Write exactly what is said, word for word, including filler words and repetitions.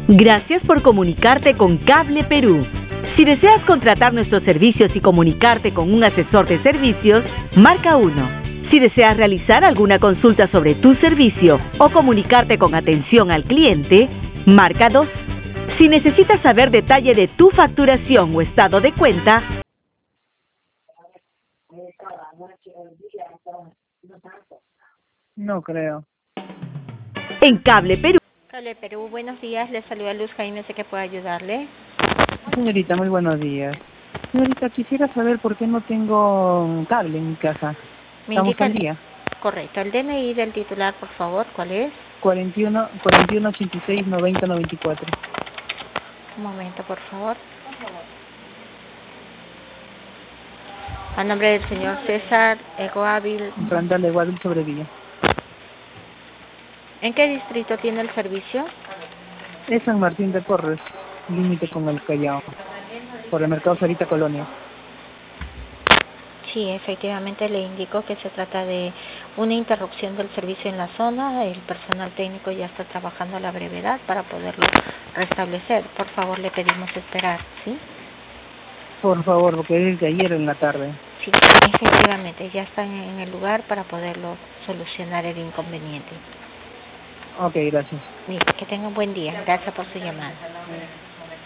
Gracias por comunicarte con Cable Perú. Si deseas contratar nuestros servicios y comunicarte con un asesor de servicios, marca uno. Si deseas realizar alguna consulta sobre tu servicio o comunicarte con atención al cliente, marca dos. Si necesitas saber detalle de tu facturación o estado de cuenta, No creo. en Cable Perú. Cable Perú, buenos días. Le saluda Luz Jaime, sé que puedo ayudarle. Señorita, muy buenos días. Señorita, quisiera saber por qué no tengo cable en mi casa. Me Estamos indica al el, día. correcto, el D N I del titular, por favor, ¿cuál es? cuarenta y uno, cuarenta y uno, ochenta y seis, noventa, noventa y cuatro. Un momento, por favor. A nombre del señor César Egoávil. Randall de Guadalupe Sobrevilla. ¿En qué distrito tiene el servicio? Es San Martín de Porres, límite con el Callao, por el mercado Sarita Colonia. Sí, efectivamente le indico que se trata de una interrupción del servicio en la zona. El personal técnico ya está trabajando a la brevedad para poderlo restablecer. Por favor, le pedimos esperar, ¿sí? Por favor, porque es de ayer en la tarde. Sí, efectivamente, ya están en el lugar para poderlo solucionar el inconveniente. Ok, gracias. Listo, que tenga un buen día. Gracias por su llamada.